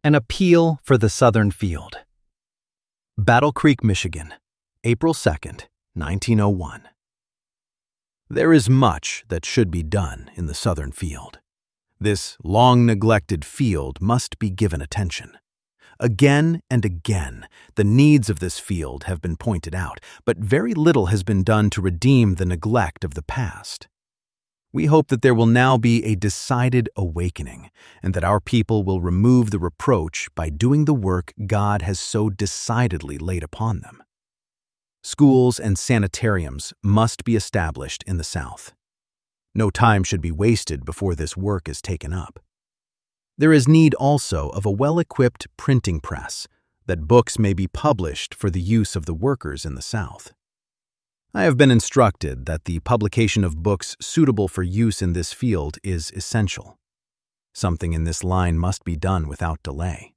An appeal for the Southern Field. Battle Creek, Michigan, April 2nd, 1901. There is much that should be done in the Southern Field. This long-neglected field must be given attention. Again and again, the needs of this field have been pointed out, but very little has been done to redeem the neglect of the past. We hope that there will now be a decided awakening, and that our people will remove the reproach by doing the work God has so decidedly laid upon them. Schools and sanitariums must be established in the South. No time should be wasted before this work is taken up. There is need also of a well-equipped printing press, that books may be published for the use of the workers in the South. I have been instructed that the publication of books suitable for use in this field is essential. Something in this line must be done without delay.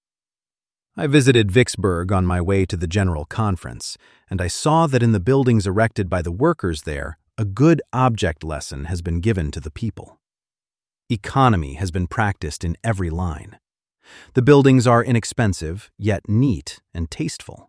I visited Vicksburg on my way to the General Conference, and I saw that in the buildings erected by the workers there, a good object lesson has been given to the people. Economy has been practiced in every line. The buildings are inexpensive, yet neat and tasteful.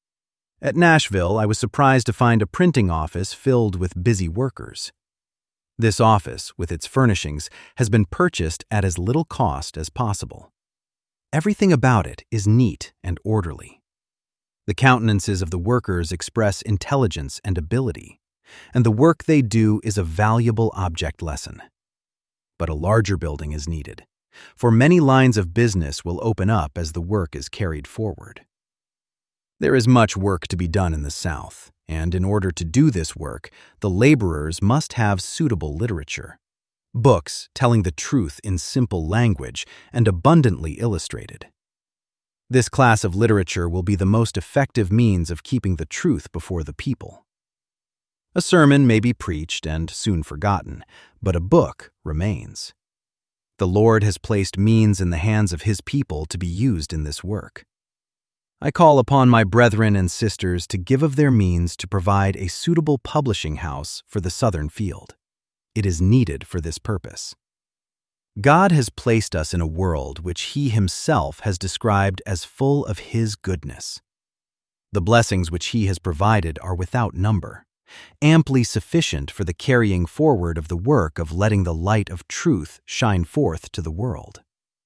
At Nashville, I was surprised to find a printing office filled with busy workers. This office, with its furnishings, has been purchased at as little cost as possible. Everything about it is neat and orderly. The countenances of the workers express intelligence and ability, and the work they do is a valuable object lesson. But a larger building is needed, for many lines of business will open up as the work is carried forward. There is much work to be done in the South, and in order to do this work, the laborers must have suitable literature. Books telling the truth in simple language and abundantly illustrated. This class of literature will be the most effective means of keeping the truth before the people. A sermon may be preached and soon forgotten, but a book remains. The Lord has placed means in the hands of His people to be used in this work. I call upon my brethren and sisters to give of their means to provide a suitable publishing house for the Southern Field. It is needed for this purpose. God has placed us in a world which He Himself has described as full of His goodness. The blessings which He has provided are without number, amply sufficient for the carrying forward of the work of letting the light of truth shine forth to the world.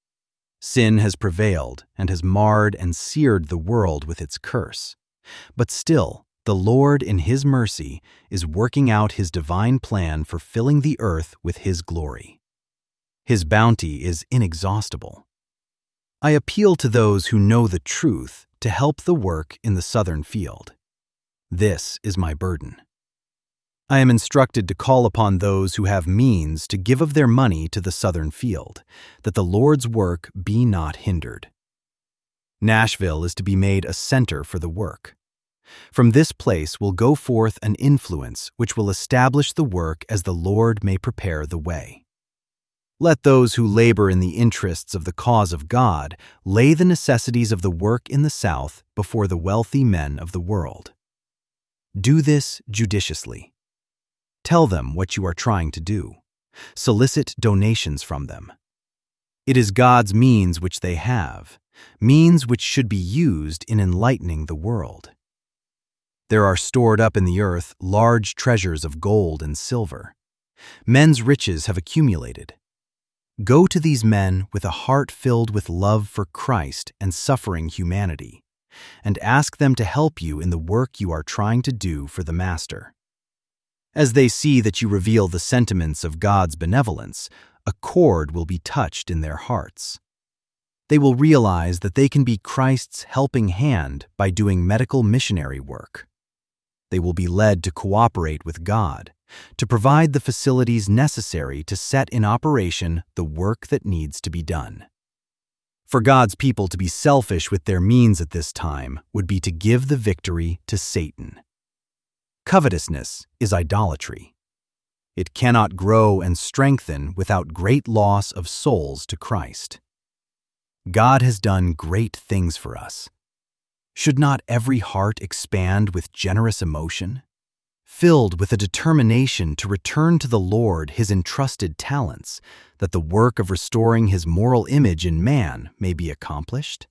Sin has prevailed and has marred and seared the world with its curse, but still, the Lord in His mercy is working out His divine plan for filling the earth with His glory. His bounty is inexhaustible. I appeal to those who know the truth to help the work in the Southern Field. This is my burden. I am instructed to call upon those who have means to give of their money to the Southern Field, that the Lord's work be not hindered. Nashville is to be made a center for the work. From this place will go forth an influence which will establish the work as the Lord may prepare the way. Let those who labor in the interests of the cause of God lay the necessities of the work in the South before the wealthy men of the world. Do this judiciously. Tell them what you are trying to do. Solicit donations from them. It is God's means which they have, means which should be used in enlightening the world. There are stored up in the earth large treasures of gold and silver. Men's riches have accumulated. Go to these men with a heart filled with love for Christ and suffering humanity, and ask them to help you in the work you are trying to do for the Master. As they see that you reveal the sentiments of God's benevolence, a chord will be touched in their hearts. They will realize that they can be Christ's helping hand by doing medical missionary work. They will be led to cooperate with God, to provide the facilities necessary to set in operation the work that needs to be done. For God's people to be selfish with their means at this time would be to give the victory to Satan. Covetousness is idolatry. It cannot grow and strengthen without great loss of souls to Christ. God has done great things for us. Should not every heart expand with generous emotion? filled with a determination to return to the Lord his entrusted talents, that the work of restoring his moral image in man may be accomplished?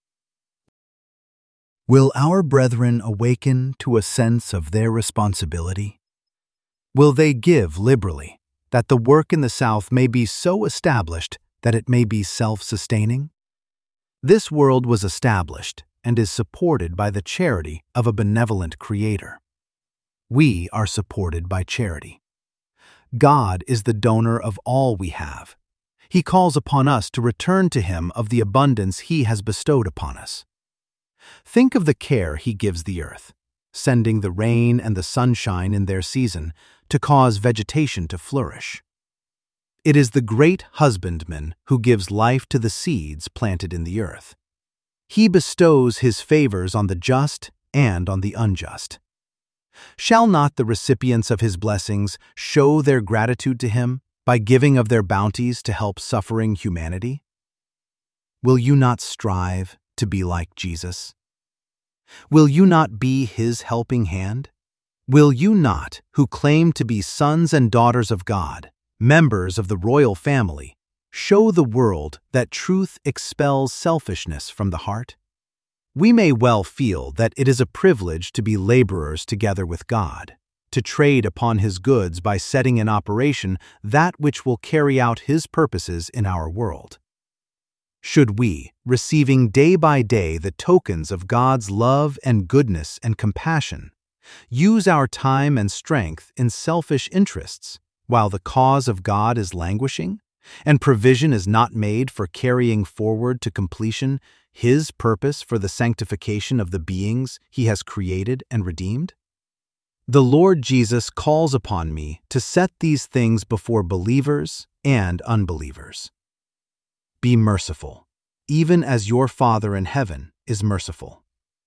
Will our brethren awaken to a sense of their responsibility? Will they give liberally, that the work in the South may be so established that it may be self-sustaining? This world was established and is supported by the charity of a benevolent Creator. We are supported by charity. God is the donor of all we have. He calls upon us to return to Him of the abundance He has bestowed upon us. Think of the care He gives the earth, sending the rain and the sunshine in their season to cause vegetation to flourish. It is the great husbandman who gives life to the seeds planted in the earth. He bestows His favors on the just and on the unjust. Shall not the recipients of His blessings show their gratitude to Him by giving of their bounties to help suffering humanity? Will you not strive to be like Jesus? Will you not be His helping hand? Will you not, who claim to be sons and daughters of God, members of the royal family, show the world that truth expels selfishness from the heart? We may well feel that it is a privilege to be laborers together with God, to trade upon His goods by setting in operation that which will carry out His purposes in our world. Should we, receiving day by day the tokens of God's love and goodness and compassion, use our time and strength in selfish interests, while the cause of God is languishing, and provision is not made for carrying forward to completion His purpose for the sanctification of the beings He has created and redeemed? The Lord Jesus calls upon me to set these things before believers and unbelievers. Be merciful, even as your Father in heaven is merciful.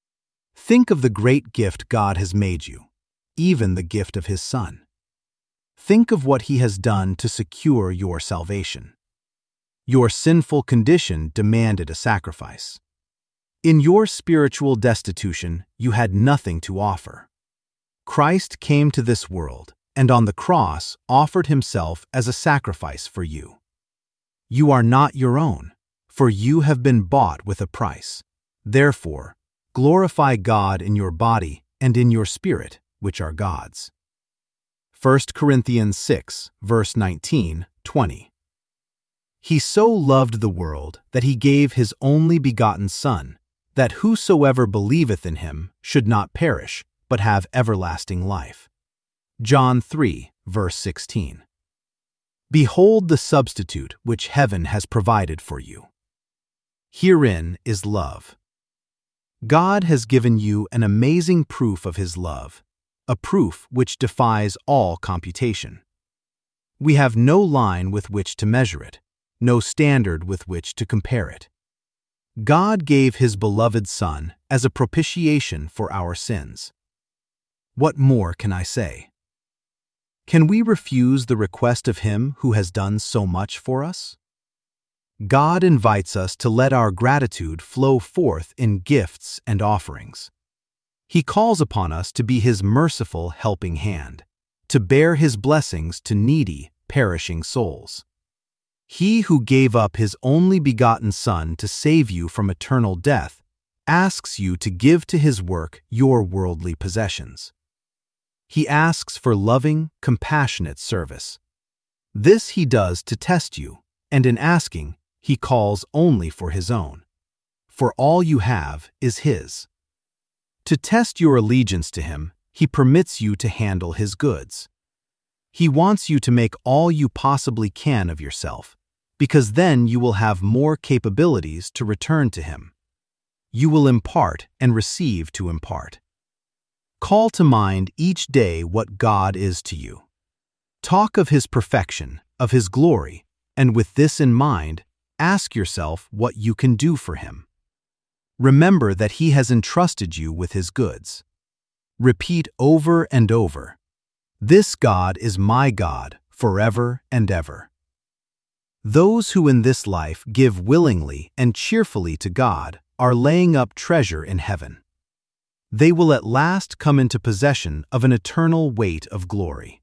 Think of the great gift God has made you, even the gift of His Son. Think of what He has done to secure your salvation. Your sinful condition demanded a sacrifice. In your spiritual destitution, you had nothing to offer. Christ came to this world and on the cross offered Himself as a sacrifice for you. You are not your own, for you have been bought with a price. Therefore, glorify God in your body and in your spirit, which are God's. 1 Corinthians 6, verse 19, 20. He so loved the world that He gave His only begotten Son, that whosoever believeth in Him should not perish, but have everlasting life. John 3, verse 16. Behold the substitute which heaven has provided for you. Herein is love. God has given you an amazing proof of His love, a proof which defies all computation. We have no line with which to measure it, no standard with which to compare it. God gave His beloved Son as a propitiation for our sins. What more can I say? Can we refuse the request of Him who has done so much for us? God invites us to let our gratitude flow forth in gifts and offerings. He calls upon us to be His merciful helping hand, to bear His blessings to needy, perishing souls. He who gave up His only begotten Son to save you from eternal death asks you to give to His work your worldly possessions. He asks for loving, compassionate service. This He does to test you, and in asking, He calls only for His own. For all you have is His. To test your allegiance to Him, He permits you to handle His goods. He wants you to make all you possibly can of yourself, because then you will have more capabilities to return to Him. You will impart and receive to impart. Call to mind each day what God is to you. Talk of His perfection, of His glory, and with this in mind, ask yourself what you can do for Him. Remember that He has entrusted you with His goods. Repeat over and over, "This God is my God forever and ever." Those who in this life give willingly and cheerfully to God are laying up treasure in heaven. They will at last come into possession of an eternal weight of glory.